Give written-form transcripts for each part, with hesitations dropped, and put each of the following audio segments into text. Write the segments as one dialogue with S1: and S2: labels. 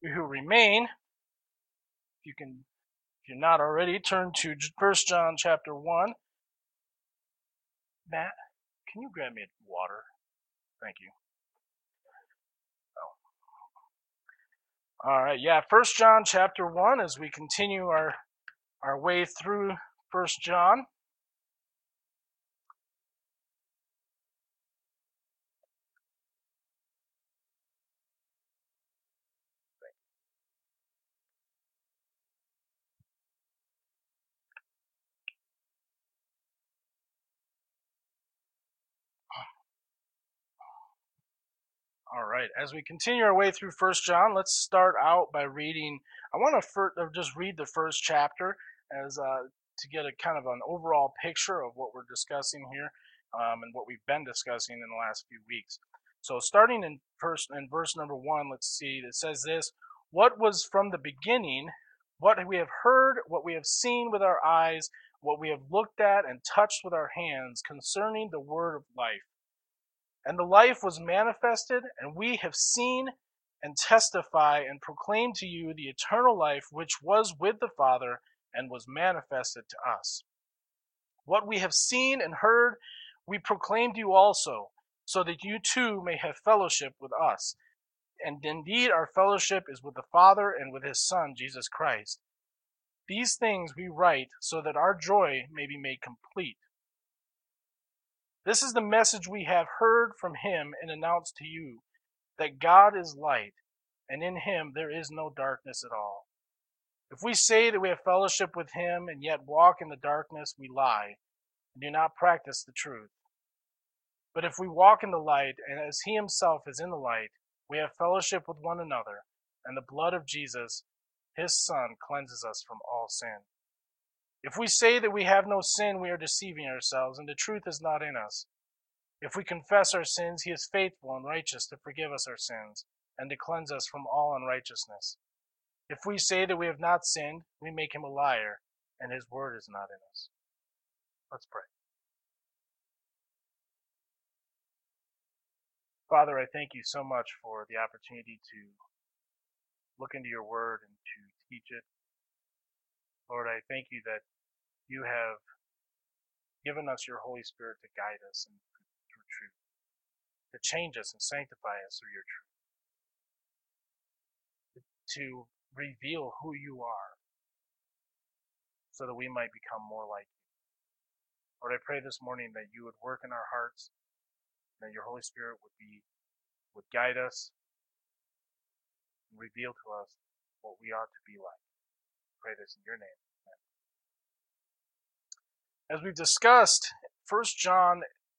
S1: who remain, if you're not already, turn to 1 John chapter 1. Matt, can you grab me water? Thank you. All right, 1 John chapter 1 as we continue our way through 1 John. All right, as we continue our way through 1 John, let's start out by reading. I want to just read the first chapter as to get a kind of an overall picture of what we're discussing here and what we've been discussing in the last few weeks. So starting in verse number 1, let's see, it says this: what was from the beginning, what we have heard, what we have seen with our eyes, what we have looked at and touched with our hands concerning the word of life. And the life was manifested, and we have seen and testify and proclaim to you the eternal life which was with the Father and was manifested to us. What we have seen and heard we proclaim to you also, so that you too may have fellowship with us. And indeed our fellowship is with the Father and with his Son, Jesus Christ. These things we write so that our joy may be made complete. This is the message we have heard from him and announced to you, that God is light, and in him there is no darkness at all. If we say that we have fellowship with him and yet walk in the darkness, we lie, and do not practice the truth. But if we walk in the light, and as he himself is in the light, we have fellowship with one another, and the blood of Jesus, his Son, cleanses us from all sin. If we say that we have no sin, we are deceiving ourselves, and the truth is not in us. If we confess our sins, he is faithful and righteous to forgive us our sins, and to cleanse us from all unrighteousness. If we say that we have not sinned, we make him a liar, and his word is not in us. Let's pray. Father, I thank you so much for the opportunity to look into your word and to teach it. Lord, I thank you that you have given us your Holy Spirit to guide us through truth, to change us and sanctify us through your truth, to reveal who you are so that we might become more like you. Lord, I pray this morning that you would work in our hearts, that your Holy Spirit would guide us and reveal to us what we ought to be like. I pray this in your name. As we've discussed, 1 John,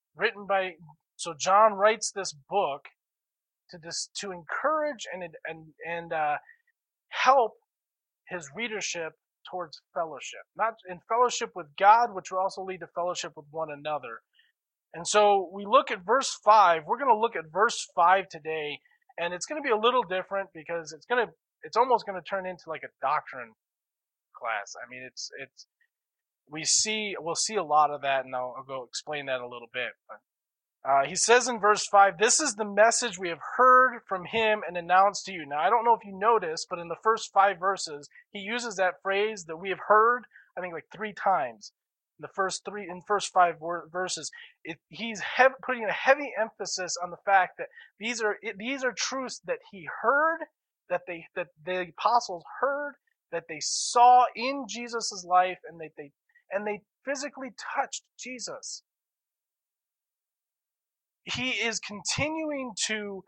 S1: John writes this book to encourage and help his readership towards fellowship, not in fellowship with God, which will also lead to fellowship with one another. And so we look at verse 5. We're going to look at verse 5 today, and it's going to be a little different because it's almost going to turn into like a doctrine class. I mean, we'll see a lot of that, and I'll go explain that a little bit. But he says in verse 5, this is the message we have heard from him and announced to you. Now, I don't know if you noticed, but in the first 5 verses, he uses that phrase that we have heard, I think like 3 times. In the first 5 verses, he's putting a heavy emphasis on the fact that these are truths that he heard, that the apostles heard, that they saw in Jesus' life, and they physically touched Jesus. He is continuing to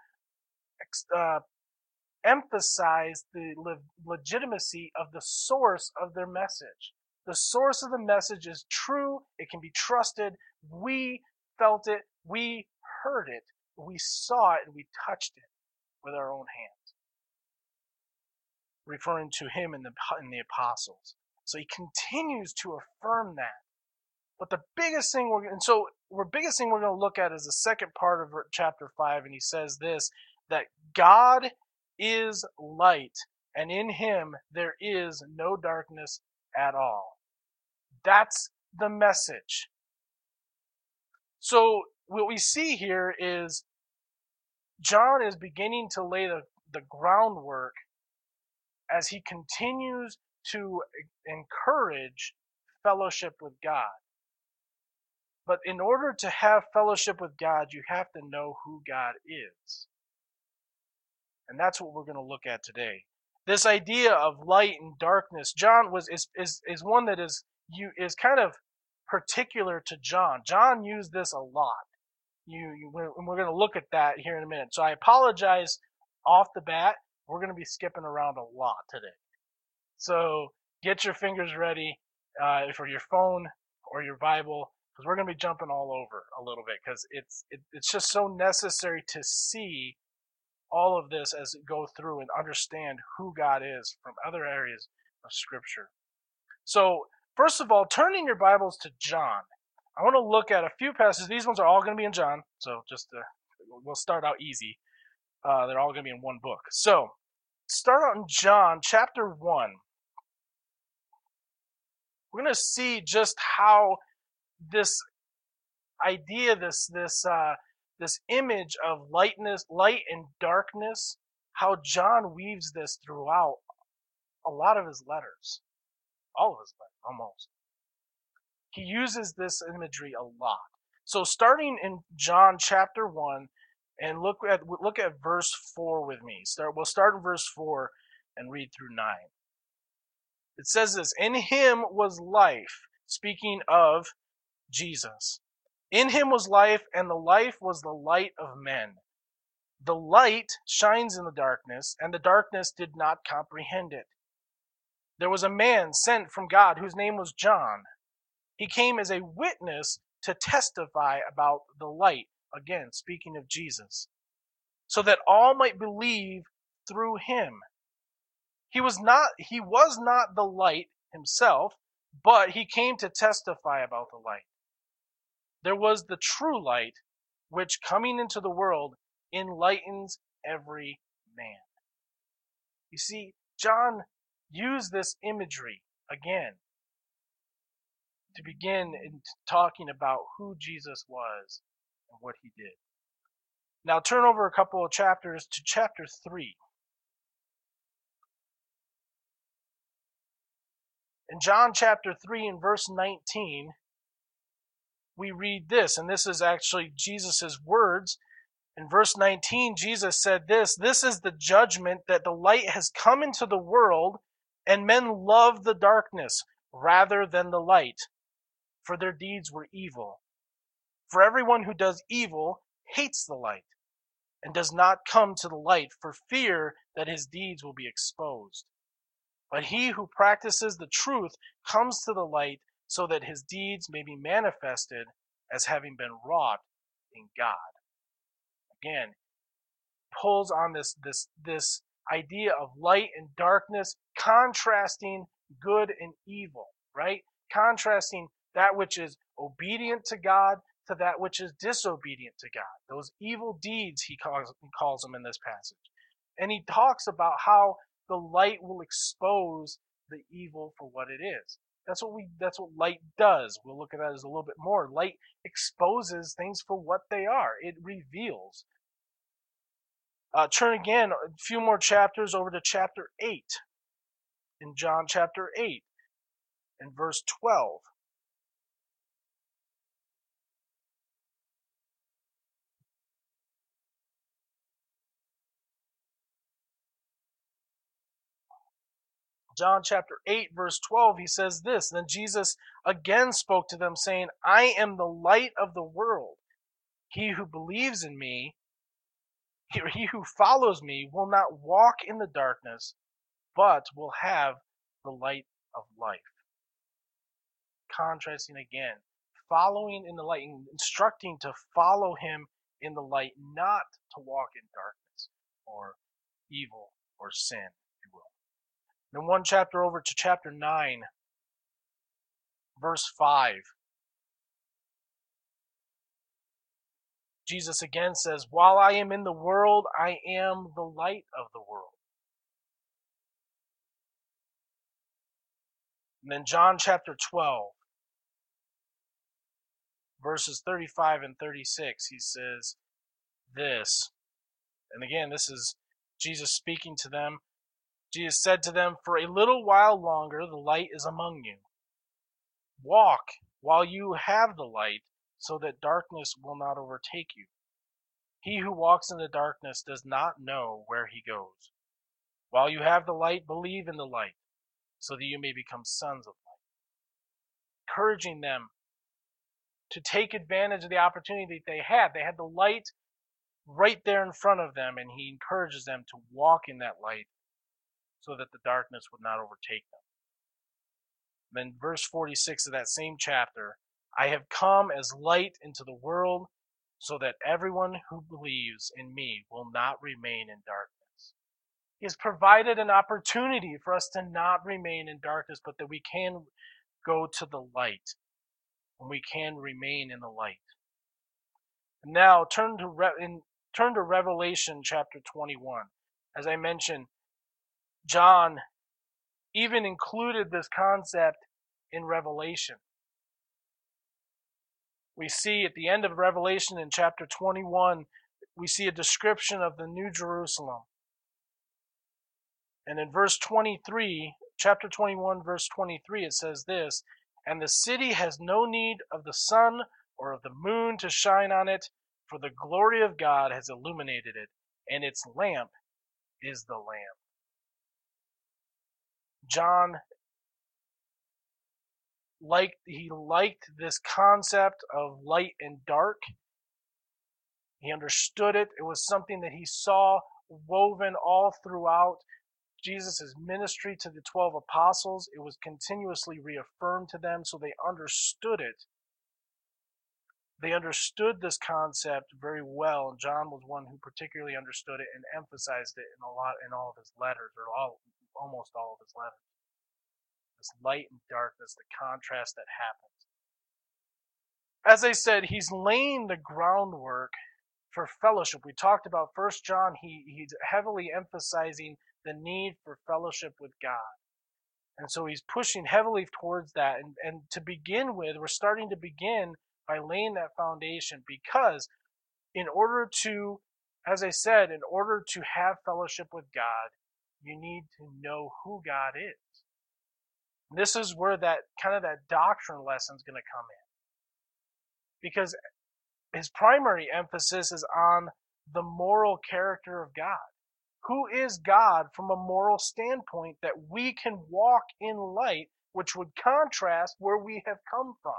S1: emphasize the legitimacy of the source of their message. The source of the message is true. It can be trusted. We felt it. We heard it. We saw it, and we touched it with our own hands. Referring to him and the apostles. So he continues to affirm that. But the biggest thing we're going to look at is the second part of chapter 5, and he says this, that God is light, and in him there is no darkness at all. That's the message. So what we see here is John is beginning to lay the groundwork as he continues to encourage fellowship with God. But in order to have fellowship with God, you have to know who God is. And that's what we're going to look at today. This idea of light and darkness, John is one that is kind of particular to John. John used this a lot. And we're going to look at that here in a minute. So I apologize off the bat. We're going to be skipping around a lot today. So get your fingers ready for your phone or your Bible, because we're going to be jumping all over a little bit, because it's just so necessary to see all of this as it go through and understand who God is from other areas of Scripture. So first of all, turn in your Bibles to John. I want to look at a few passages. These ones are all going to be in John, so we'll start out easy. They're all going to be in one book. So start out in John chapter 1. We're going to see just how this idea, this image of light and darkness, how John weaves this throughout a lot of his letters. All of his letters, almost. He uses this imagery a lot. So starting in John chapter 1, and look at verse 4 with me. We'll start in verse 4 and read through 9. It says this: "In him was life," speaking of Jesus. "In him was life, and the life was the light of men. The light shines in the darkness, and the darkness did not comprehend it. There was a man sent from God whose name was John. He came as a witness to testify about the light," again, speaking of Jesus, "so that all might believe through him. He was not the light himself, but he came to testify about the light. There was the true light, which coming into the world enlightens every man." You see, John used this imagery again to begin in talking about who Jesus was and what he did. Now turn over a couple of chapters to chapter 3. In John chapter 3 and verse 19, we read this, and this is actually Jesus' words. In verse 19, Jesus said this: "This is the judgment, that the light has come into the world, and men love the darkness rather than the light, for their deeds were evil. For everyone who does evil hates the light, and does not come to the light for fear that his deeds will be exposed. But he who practices the truth comes to the light, so that his deeds may be manifested as having been wrought in God." Again, pulls on this idea of light and darkness, contrasting good and evil, right? Contrasting that which is obedient to God to that which is disobedient to God. Those evil deeds, he calls them in this passage. And he talks about how the light will expose the evil for what it is. That's what light does. We'll look at that as a little bit more. Light exposes things for what they are. It reveals. Turn again a few more chapters over to chapter 8. In John chapter 8, in verse 12. John chapter 8, verse 12, he says this: "Then Jesus again spoke to them, saying, I am the light of the world. He who believes in me, he who follows me, will not walk in the darkness, but will have the light of life." Contrasting again, following in the light, and instructing to follow him in the light, not to walk in darkness or evil or sin. Then one chapter over to chapter 9, verse 5. Jesus again says, "While I am in the world, I am the light of the world." And then John chapter 12, verses 35 and 36, he says this. And again, this is Jesus speaking to them. Jesus said to them, "For a little while longer the light is among you. Walk while you have the light, so that darkness will not overtake you. He who walks in the darkness does not know where he goes. While you have the light, believe in the light, so that you may become sons of light." Encouraging them to take advantage of the opportunity that they had. They had the light right there in front of them, and he encourages them to walk in that light so that the darkness would not overtake them. Then verse 46 of that same chapter, "I have come as light into the world so that everyone who believes in me will not remain in darkness." He has provided an opportunity for us to not remain in darkness, but that we can go to the light and we can remain in the light. Now turn to Revelation chapter 21. As I mentioned, John even included this concept in Revelation. We see at the end of Revelation in chapter 21, we see a description of the New Jerusalem. And in verse 23, chapter 21, verse 23, it says this, "And the city has no need of the sun or of the moon to shine on it, for the glory of God has illuminated it, and its lamp is the Lamb." John liked this concept of light and dark. He understood it. It was something that he saw woven all throughout Jesus' ministry to the 12 apostles. It was continuously reaffirmed to them, so they understood it. They understood this concept very well, and John was one who particularly understood it and emphasized it in all of his letters, or almost all of his letters. This light and darkness, the contrast that happens. As I said, he's laying the groundwork for fellowship. We talked about 1 John. He's heavily emphasizing the need for fellowship with God. And so he's pushing heavily towards that. And to begin with, we're starting to begin by laying that foundation, because in order to, as I said, in order to have fellowship with God, you need to know who God is. This is where that doctrine lesson is going to come in, because his primary emphasis is on the moral character of God. Who is God from a moral standpoint, that we can walk in light, which would contrast where we have come from.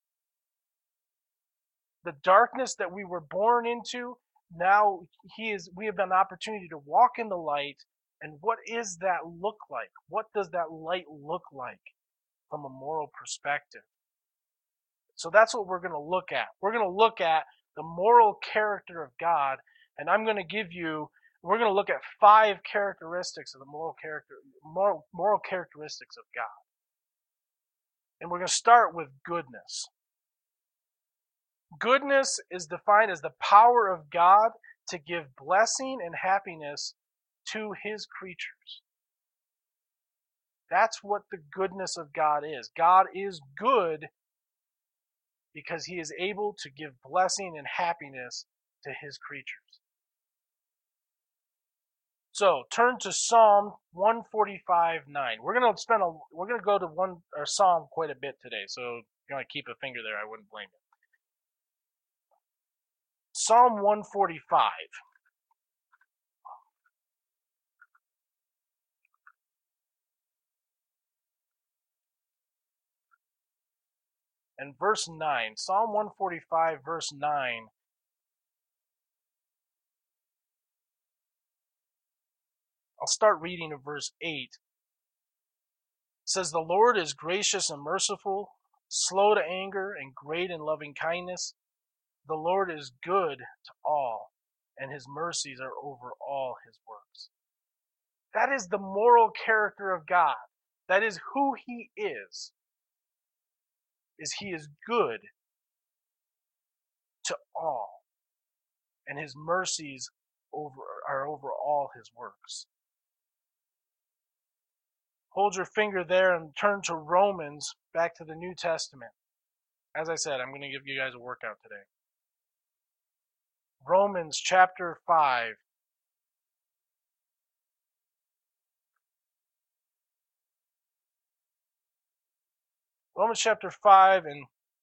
S1: The darkness that we were born into, now we have an opportunity to walk in the light. And what is that look like? What does that light look like from a moral perspective? So that's what we're going to look at. We're going to look at the moral character of God, and we're going to look at 5 characteristics of the moral characteristics of God. And we're going to start with goodness. Goodness is defined as the power of God to give blessing and happiness to his creatures. That's what the goodness of God is. God is good because he is able to give blessing and happiness to his creatures. So turn to Psalm 145:9. We're going to go to Psalm quite a bit today. So if you want to keep a finger there, I wouldn't blame you. Psalm 145. And verse 9, Psalm 145, verse 9. I'll start reading at verse 8. It says, "The Lord is gracious and merciful, slow to anger, and great in loving kindness. The Lord is good to all, and his mercies are over all his works." That is the moral character of God. That is who he is he is good to all, and his mercies are over all his works. Hold your finger there and turn to Romans, back to the New Testament. As I said, I'm going to give you guys a workout today. Romans chapter 5. Romans chapter 5 and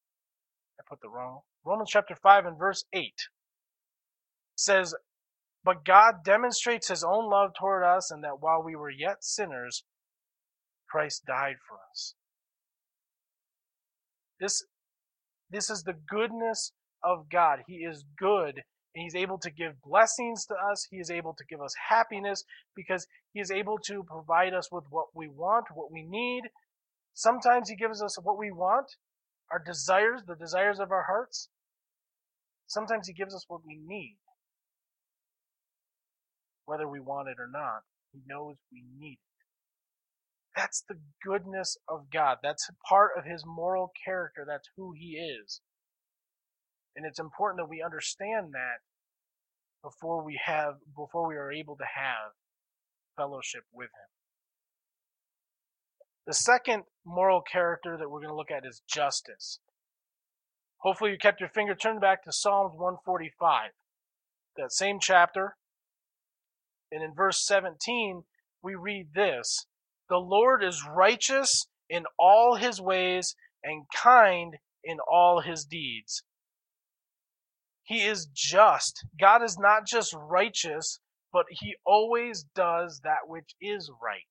S1: Romans chapter 5 and verse 8 says, "But God demonstrates his own love toward us, and that while we were yet sinners, Christ died for us." This is the goodness of God. He is good, and he's able to give blessings to us. He is able to give us happiness because he is able to provide us with what we want, what we need. Sometimes he gives us what we want, our desires, the desires of our hearts. Sometimes he gives us what we need, whether we want it or not. He knows we need it. That's the goodness of God. That's part of his moral character. That's who he is. And it's important that we understand that before we are able to have fellowship with him. The second moral character that we're going to look at is justice. Hopefully you kept your finger turned back to Psalms 145, that same chapter. And in verse 17, we read this: "The Lord is righteous in all his ways and kind in all his deeds." He is just. God is not just righteous, but he always does that which is right.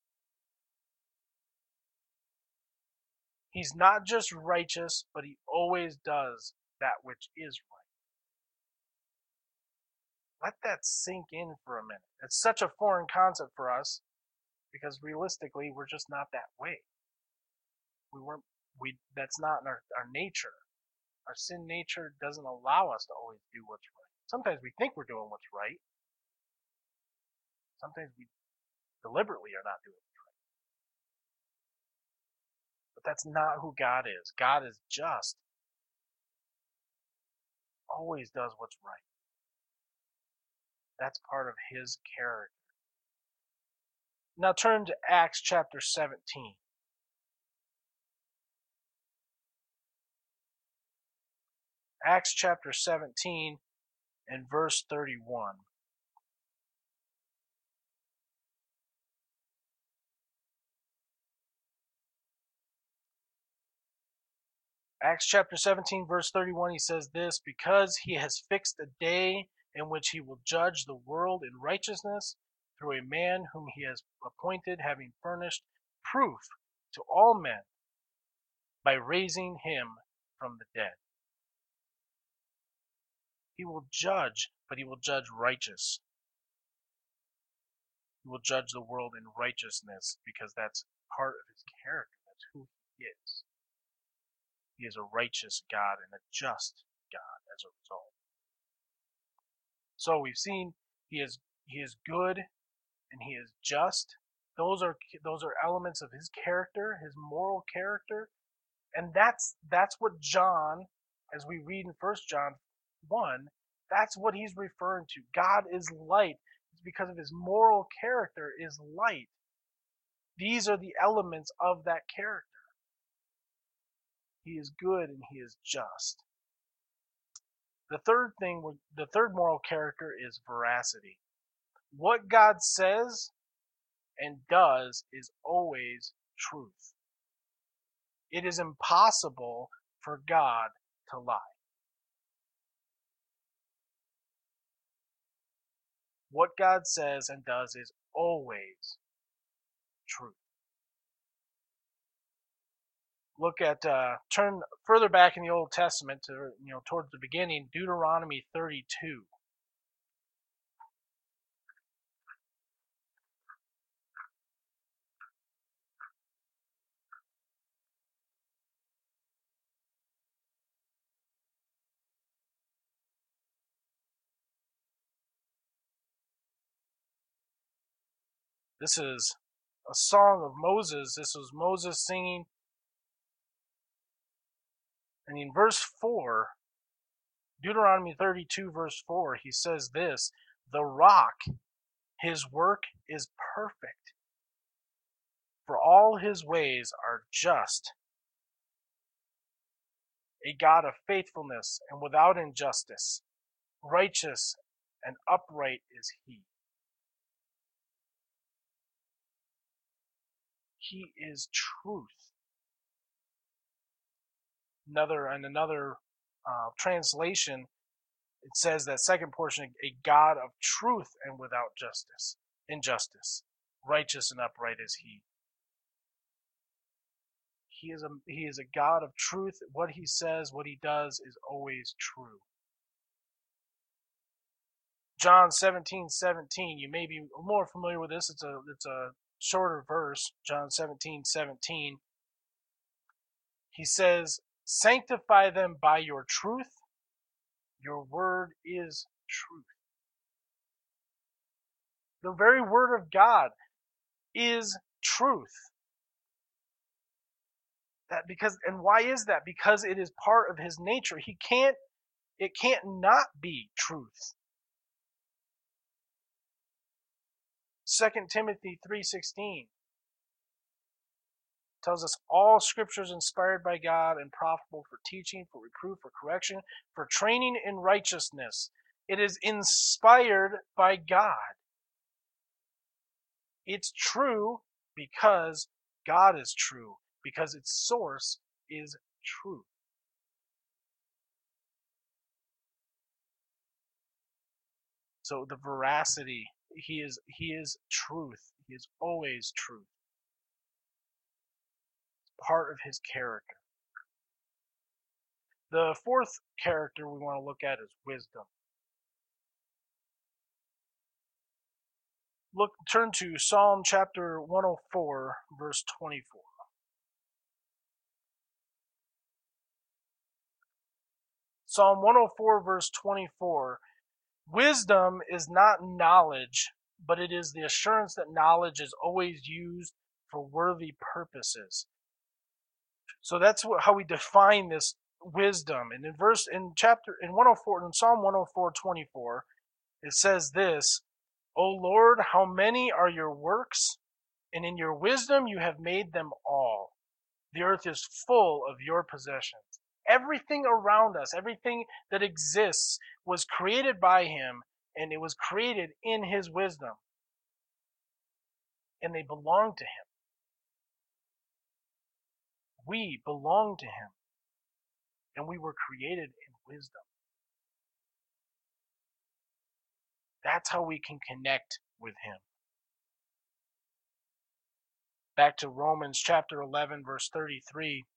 S1: He's not just righteous, but he always does that which is right. Let that sink in for a minute. It's such a foreign concept for us because realistically, we're just not that way. That's not in our nature. Our sin nature doesn't allow us to always do what's right. Sometimes we think we're doing what's right. Sometimes we deliberately are not doing what's right. But that's not who God is. God is just. Always does what's right. That's part of his character. Now turn to Acts chapter 17. Acts chapter 17 and verse 31. Acts chapter 17 verse 31, he says this: "Because he has fixed a day in which he will judge the world in righteousness through a man whom he has appointed, having furnished proof to all men by raising him from the dead." He will judge, but he will judge righteous. He will judge the world in righteousness because that's part of his character. That's who he is. He is a righteous God and a just God as a result. So we've seen he is good and he is just. Those are elements of his character, his moral character, and that's what John, as we read in 1 John 1, that's what he's referring to. God is light. It's because of his moral character is light. These are the elements of that character. He is good and he is just. The third moral character is veracity. What God says and does is always truth. It is impossible for God to lie. What God says and does is always truth. Look at turn further back in the Old Testament to towards the beginning, Deuteronomy 32. This is a song of Moses. This was Moses singing. And in verse 4, Deuteronomy 32 verse 4, he says this: "The rock, his work is perfect, for all his ways are just. A God of faithfulness and without injustice, righteous and upright is he." He is truth. Another translation, it says that second portion, a God of truth and without injustice, righteous and upright is he. He is a God of truth. What he says, what he does is always true. John 17:17. You may be more familiar with this. It's a shorter verse. John 17:17. He says, "Sanctify them by your truth. Your word is truth." The very word of God is truth. And why is that? Because it is part of his nature. It can't not be truth. 2 Timothy 3:16 tells us all scripture is inspired by God and profitable for teaching, for reproof, for correction, for training in righteousness. It is inspired by God. It's true because God is true, because its source is truth. So the veracity, he is truth. He is always truth. Part of his character. The fourth character we want to look at is wisdom. Turn to Psalm chapter 104, verse 24. Psalm 104, verse 24. Wisdom is not knowledge, but it is the assurance that knowledge is always used for worthy purposes. So that's how we define this wisdom. And in Psalm 104:24, it says this: "O Lord, how many are your works, and in your wisdom you have made them all. The earth is full of your possessions." Everything around us, everything that exists, was created by him, and it was created in his wisdom. And they belong to him. We belong to him, and we were created in wisdom. That's how we can connect with him. Back to Romans chapter 11, verse 33.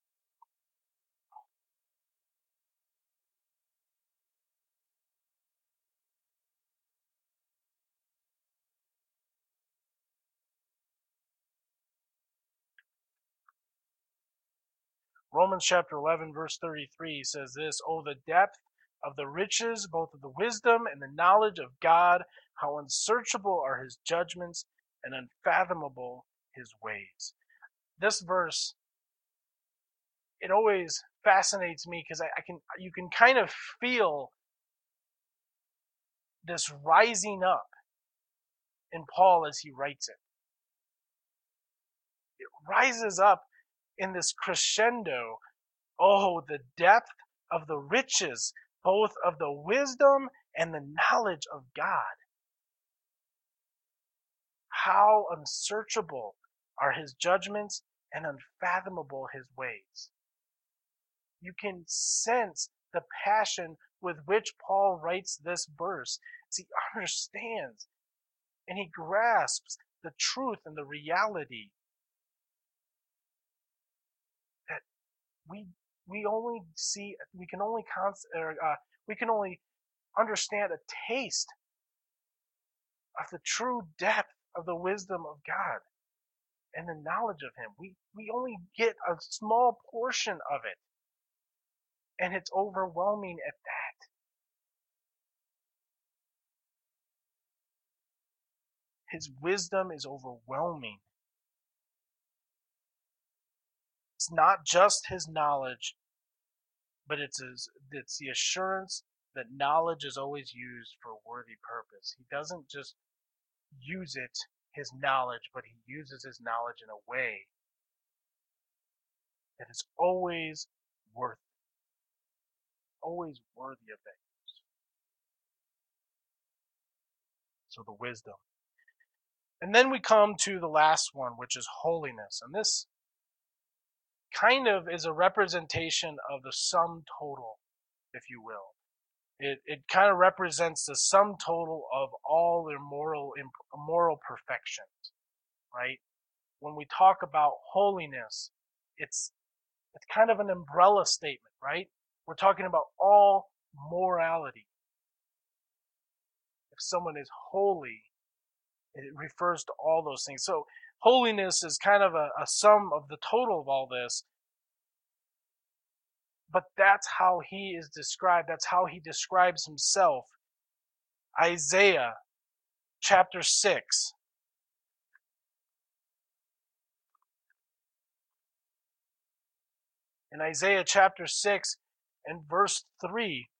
S1: Romans chapter 11, verse 33 says this: "Oh, the depth of the riches, both of the wisdom and the knowledge of God, how unsearchable are his judgments and unfathomable his ways." This verse, it always fascinates me because you can kind of feel this rising up in Paul as he writes it. It rises up in this crescendo. Oh, the depth of the riches, both of the wisdom and the knowledge of God. How unsearchable are his judgments and unfathomable his ways. You can sense the passion with which Paul writes this verse as he understands and he grasps the truth and the reality that we can only understand a taste of the true depth of the wisdom of God and the knowledge of him. We only get a small portion of it, and it's overwhelming at that. His wisdom is overwhelming. It's not just his knowledge, but it's the assurance that knowledge is always used for a worthy purpose. He doesn't just use his knowledge, but he uses his knowledge in a way that is always worthy of that use. So the wisdom. And then we come to the last one, which is holiness. And this kind of is a representation of the sum total, if you will. It kind of represents the sum total of all their moral perfections, right? When we talk about holiness, it's kind of an umbrella statement, right? We're talking about all morality. If someone is holy, it refers to all those things. So holiness is kind of a sum of the total of all this. But that's how he is described. That's how he describes himself. Isaiah chapter 6. In Isaiah chapter 6 and verse 3,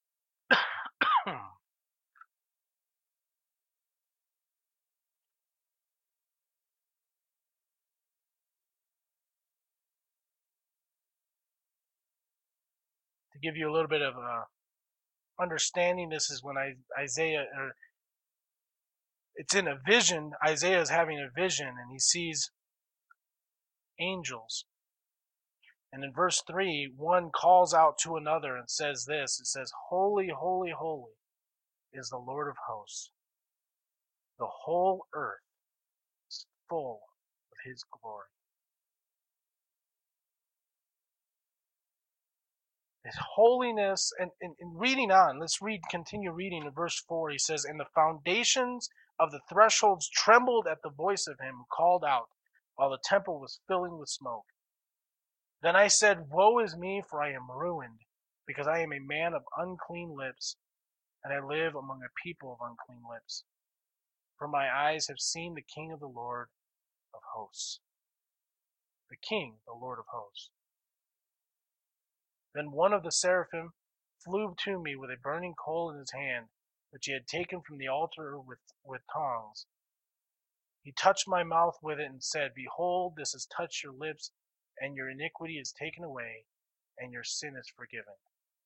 S1: to give you a little bit of understanding, this is when Isaiah, it's in a vision. Isaiah is having a vision and he sees angels. And in verse 3, one calls out to another and says this. It says, "Holy, holy, holy is the Lord of hosts. The whole earth is full of his glory." His holiness, and reading on, let's continue reading in verse 4. He says, "And the foundations of the thresholds trembled at the voice of him who called out, while the temple was filling with smoke. Then I said, Woe is me, for I am ruined, because I am a man of unclean lips, and I live among a people of unclean lips. For my eyes have seen the King of the Lord of hosts." The King, the Lord of hosts. Then one of the seraphim flew to me with a burning coal in his hand, which he had taken from the altar with tongs. He touched my mouth with it and said, "Behold, this has touched your lips, and your iniquity is taken away, and your sin is forgiven."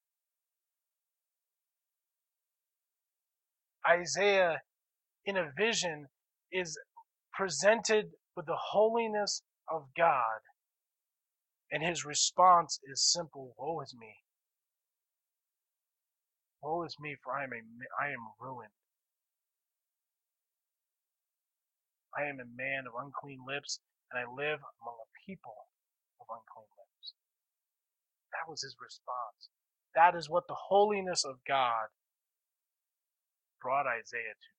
S1: Isaiah, in a vision, is presented with the holiness of God, and his response is simple: "Woe is me. Woe is me, for I am ruined. I am a man of unclean lips, and I live among a people of unclean lips." That was his response. That is what the holiness of God brought Isaiah to.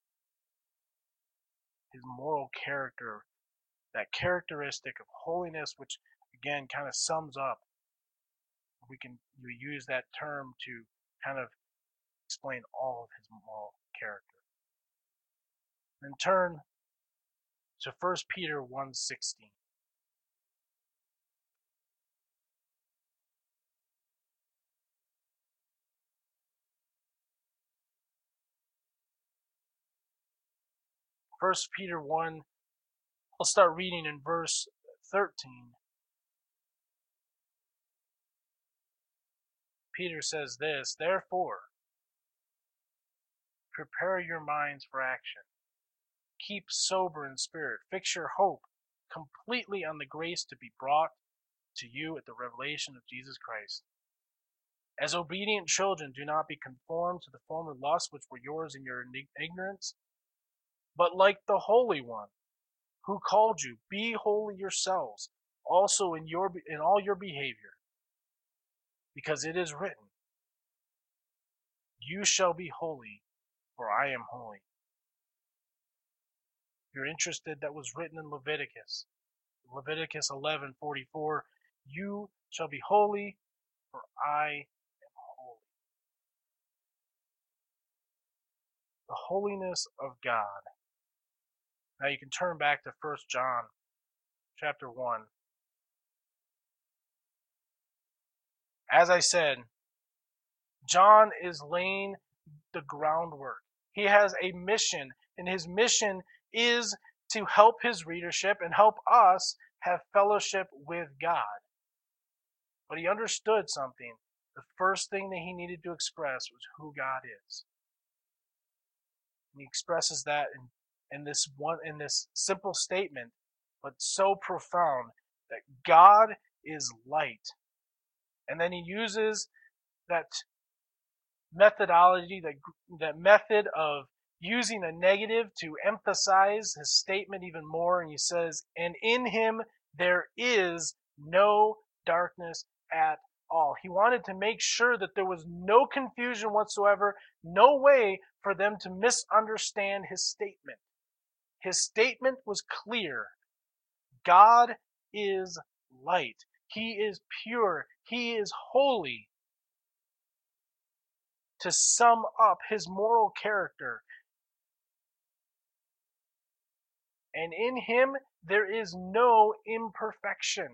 S1: His moral character, that characteristic of holiness, which again kind of sums up. We use that term to kind of explain all of his moral character. Then turn to 1 Peter 1:16. 1 Peter 1, I'll start reading in verse 13. Peter says this, "Therefore, prepare your minds for action. Keep sober in spirit. Fix your hope completely on the grace to be brought to you at the revelation of Jesus Christ. As obedient children, do not be conformed to the former lusts which were yours in your ignorance, but like the Holy One who called you, be holy yourselves also in all your behavior, because it is written, you shall be holy, for I am holy." If you're interested, that was written in Leviticus 11:44. You shall be holy, for I am holy. The holiness of God. Now you can turn back to 1 John chapter 1. As I said, John is laying the groundwork. He has a mission, and his mission is to help his readership and help us have fellowship with God. But he understood something. The first thing that he needed to express was who God is. And he expresses that in this simple statement, but so profound, that God is light. And then he uses that methodology, that method of using a negative to emphasize his statement even more. And he says, and in him there is no darkness at all. He wanted to make sure that there was no confusion whatsoever, no way for them to misunderstand his statement. His statement was clear. God is light. He is pure. He is holy. To sum up his moral character. And in him there is no imperfection,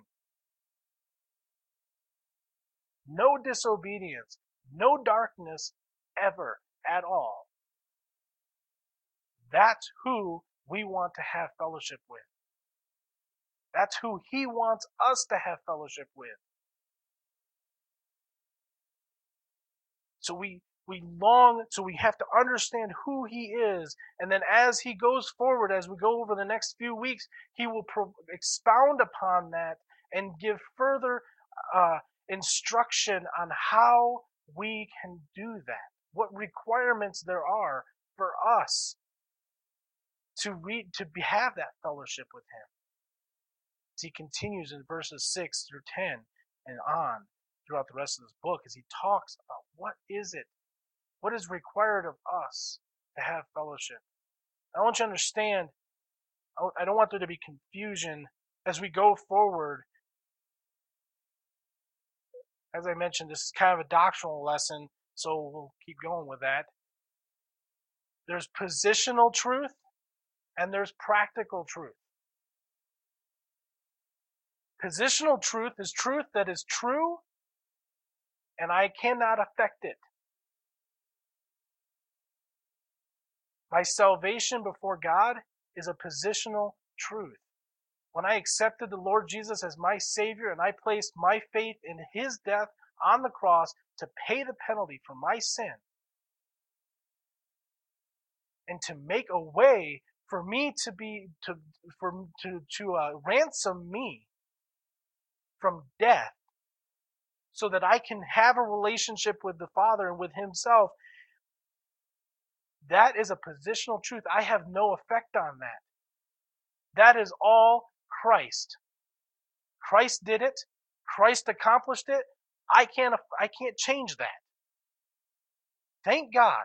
S1: no disobedience, no darkness ever at all. That's who we want to have fellowship with. That's who he wants us to have fellowship with. So we have to understand who he is. And then as he goes forward, as we go over the next few weeks, he will expound upon that and give further instruction on how we can do that. What requirements there are for us to have that fellowship with him. As he continues in verses 6 through 10 and on throughout the rest of this book, as he talks about what is required of us to have fellowship. I want you to understand, I don't want there to be confusion as we go forward. As I mentioned, this is kind of a doctrinal lesson, so we'll keep going with that. There's positional truth and there's practical truth. Positional truth is truth that is true and I cannot affect it. My salvation before God is a positional truth. When I accepted the Lord Jesus as my Savior and I placed my faith in his death on the cross to pay the penalty for my sin and to make a way for me to ransom me from death so that I can have a relationship with the Father and with himself, that is a positional truth. I have no effect on that. That is all Christ. Christ did it. Christ accomplished it. I can't change that. Thank God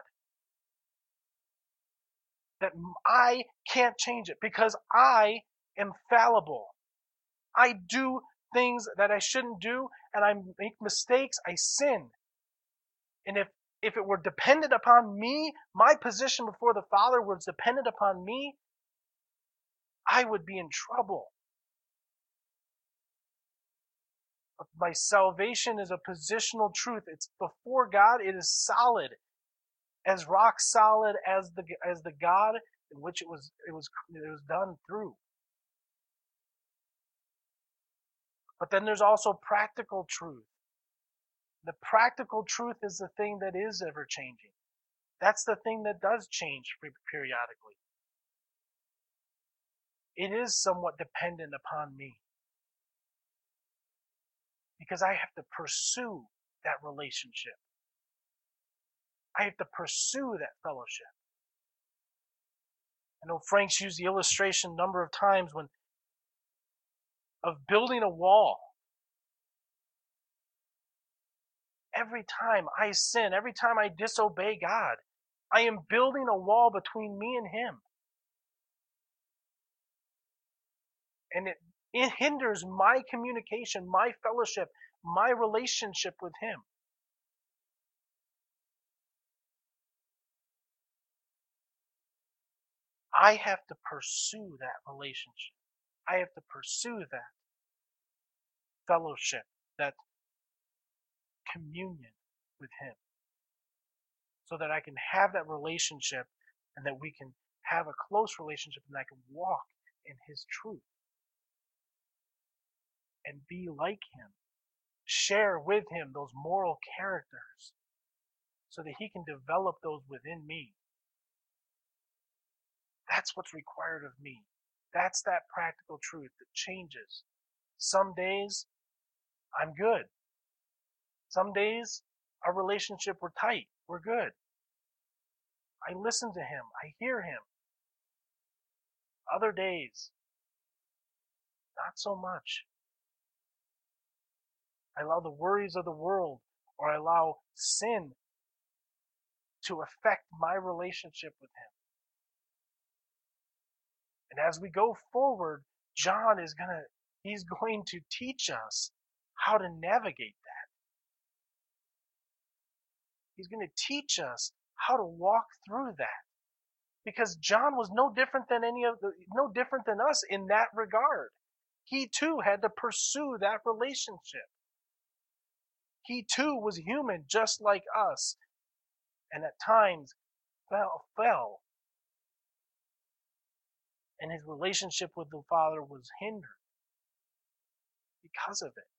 S1: that I can't change it because I am fallible. I do things that I shouldn't do and I make mistakes. I sin. And if it were dependent upon me, my position before the Father was dependent upon me, I would be in trouble. But my salvation is a positional truth. It's before God. It is solid, as rock solid as the God in which it was done through. But then there's also practical truth. The practical truth is the thing that is ever changing. That's the thing that does change periodically. It is somewhat dependent upon me. Because I have to pursue that relationship. I have to pursue that fellowship. I know Frank's used the illustration a number of times of building a wall. Every time I sin, every time I disobey God, I am building a wall between me and him. And it hinders my communication, my fellowship, my relationship with him. I have to pursue that relationship. I have to pursue that fellowship, that communion with him, so that I can have that relationship and that we can have a close relationship and I can walk in his truth and be like him, share with him those moral characters so that he can develop those within me. That's what's required of me. That's that practical truth that changes. Some days I'm good. Some days, our relationship, we're tight. We're good. I listen to him. I hear him. Other days, not so much. I allow the worries of the world, or I allow sin to affect my relationship with him. And as we go forward, John he's going to teach us how to navigate that. He's going to teach us how to walk through that. Because John was no different than us in that regard. He too had to pursue that relationship. He too was human just like us, and at times fell. And his relationship with the Father was hindered because of it.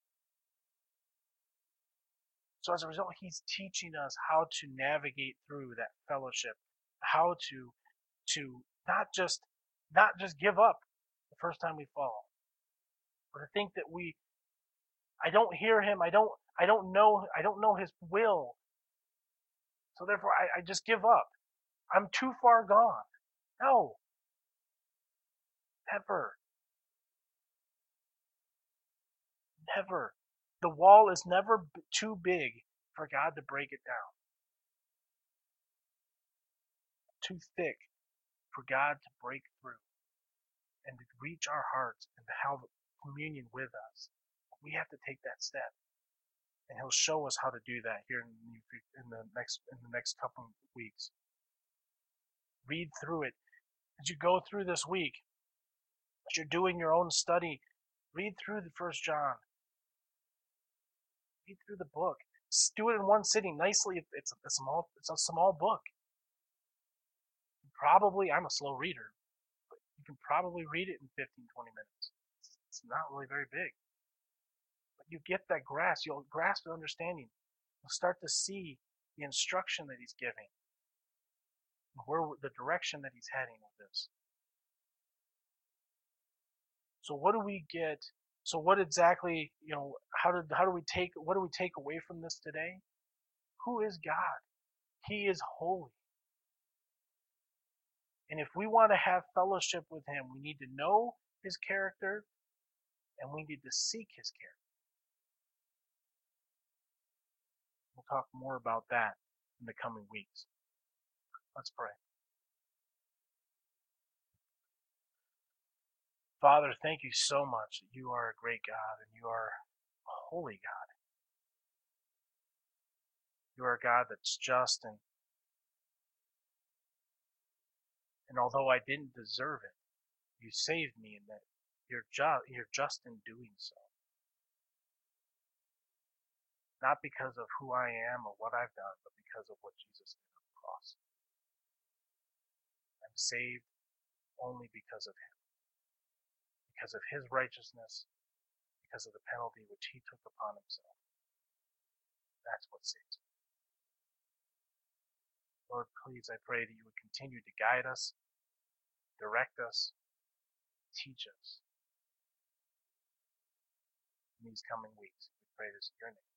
S1: So as a result, he's teaching us how to navigate through that fellowship, how to not just give up the first time we fall, or to think that I don't hear him, I don't know his will, so therefore I just give up. I'm too far gone. No, never. Never. The wall is never too big for God to break it down. Too thick for God to break through and to reach our hearts and to have communion with us. We have to take that step, and He'll show us how to do that here in the next couple of weeks. Read through it as you go through this week. As you're doing your own study, read through the First John. Read through the book. Just do it in one sitting nicely. It's a small book. Probably, I'm a slow reader, but you can probably read it in 15, 20 minutes. It's not really very big. But you get that grasp. You'll grasp the understanding. You'll start to see the instruction that he's giving, where the direction that he's heading with this. So what do we get? So what exactly, what do we take away from this today? Who is God? He is holy. And if we want to have fellowship with him, we need to know his character and we need to seek his character. We'll talk more about that in the coming weeks. Let's pray. Father, thank you so much that you are a great God and you are a holy God. You are a God that's just, and although I didn't deserve it, you saved me, and that you're just in doing so. Not because of who I am or what I've done, but because of what Jesus did on the cross. I'm saved only because of him. Because of his righteousness, because of the penalty which he took upon himself. That's what saves me. Lord, please, I pray that you would continue to guide us, direct us, teach us in these coming weeks. We pray this in your name.